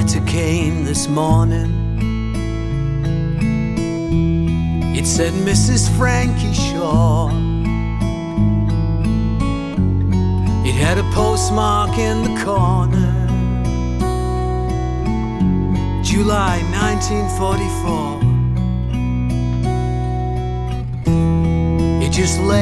letter came this morning. It said, Mrs. Frankie Shaw. It had a postmark in the corner, July 1944. It just lay